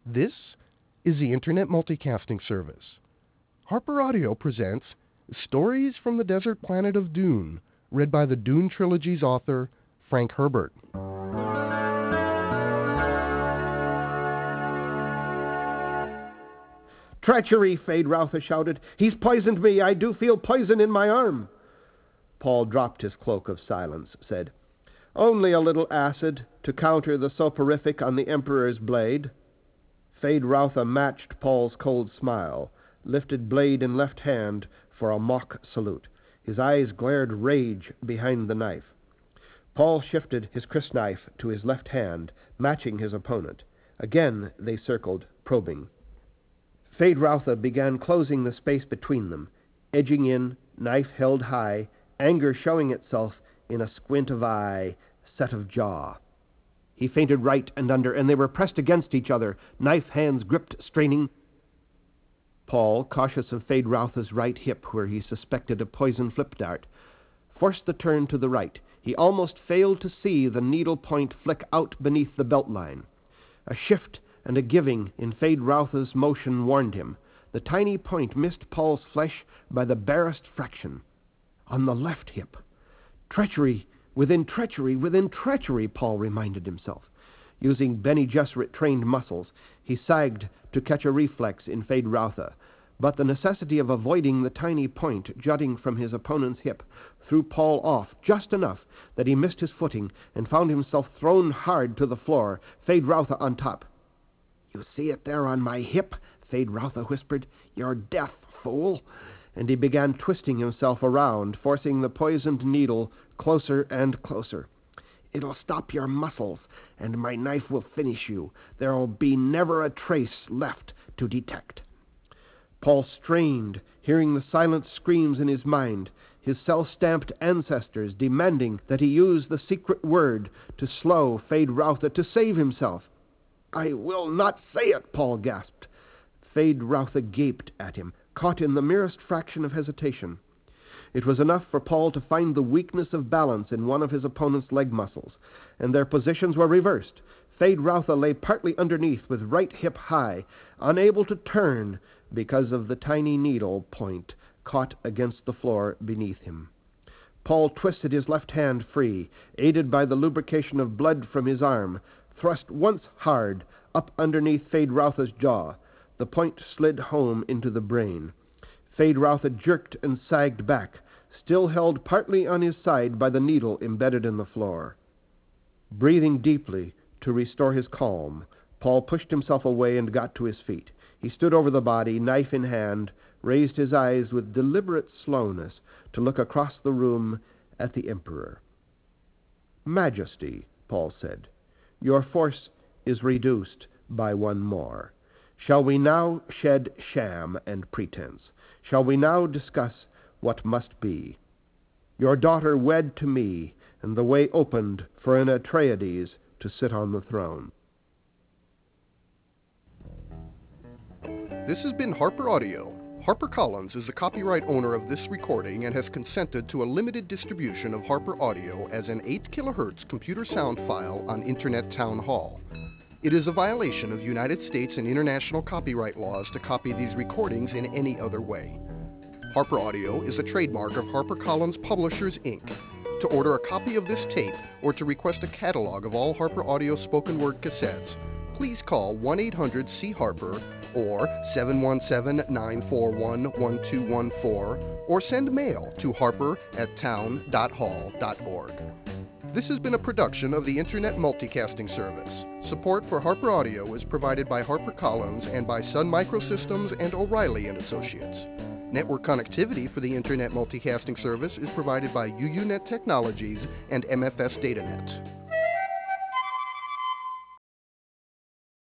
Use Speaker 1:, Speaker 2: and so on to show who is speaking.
Speaker 1: This is the Internet Multicasting Service. Harper Audio presents Stories from the Desert Planet of Dune, read by the Dune Trilogy's author, Frank Herbert.
Speaker 2: "Treachery!" Feyd-Rautha shouted. "He's poisoned me! I do feel poison in my arm!" Paul dropped his cloak of silence, said, "Only a little acid to counter the soporific on the Emperor's blade." Feyd-Rautha matched Paul's cold smile, lifted blade in left hand for a mock salute. His eyes glared rage behind the knife. Paul shifted his crysknife to his left hand, matching his opponent. Again they circled, probing. Feyd-Rautha began closing the space between them, edging in, knife held high, anger showing itself in a squint of eye, set of jaw. He feinted right and under, and they were pressed against each other, knife hands gripped, straining. Paul, cautious of Feyd-Rautha's right hip where he suspected a poison flip dart, forced the turn to the right. He almost failed to see the needle point flick out beneath the belt line. A shift and a giving in Feyd-Rautha's motion warned him. The tiny point missed Paul's flesh by the barest fraction. On the left hip. Treachery within treachery within treachery, Paul reminded himself. Using Bene Gesserit-trained muscles, he sagged to catch a reflex in Feyd-Rautha, but the necessity of avoiding the tiny point jutting from his opponent's hip threw Paul off just enough that he missed his footing and found himself thrown hard to the floor, Feyd-Rautha on top. "You see it there on my hip?" Feyd-Rautha whispered. "Your death, fool!" And he began twisting himself around, forcing the poisoned needle closer and closer. "It'll stop your muscles, and my knife will finish you. There'll be never a trace left to detect." Paul strained, hearing the silent screams in his mind, his cell-stamped ancestors demanding that he use the secret word to slow Feyd-Rautha, to save himself. "I will not say it," Paul gasped. Feyd-Rautha gaped at him, caught in the merest fraction of hesitation. It was enough for Paul to find the weakness of balance in one of his opponent's leg muscles, and their positions were reversed. Feyd-Rautha lay partly underneath with right hip high, unable to turn because of the tiny needle point caught against the floor beneath him. Paul twisted his left hand free, aided by the lubrication of blood from his arm, thrust once hard up underneath Feyd-Rautha's jaw. The point slid home into the brain. Feyd-Rautha jerked and sagged back, still held partly on his side by the needle embedded in the floor. Breathing deeply to restore his calm, Paul pushed himself away and got to his feet. He stood over the body, knife in hand, raised his eyes with deliberate slowness to look across the room at the Emperor. "Majesty," Paul said, "your force is reduced by one more. Shall we now shed sham and pretense? Shall we now discuss what must be? Your daughter wed to me, and the way opened for an Atreides to sit on the throne."
Speaker 1: This has been Harper Audio. HarperCollins is the copyright owner of this recording and has consented to a limited distribution of Harper Audio as an 8 kHz computer sound file on Internet Town Hall. It is a violation of United States and international copyright laws to copy these recordings in any other way. Harper Audio is a trademark of HarperCollins Publishers, Inc. To order a copy of this tape or to request a catalog of all Harper Audio spoken word cassettes, please call 1-800-C-HARPER or 717-941-1214 or send mail to harper@town.hall.org. This has been a production of the Internet Multicasting Service. Support for Harper Audio is provided by HarperCollins and by Sun Microsystems and O'Reilly & Associates. Network connectivity for the Internet Multicasting Service is provided by UUNet Technologies and MFS DataNet.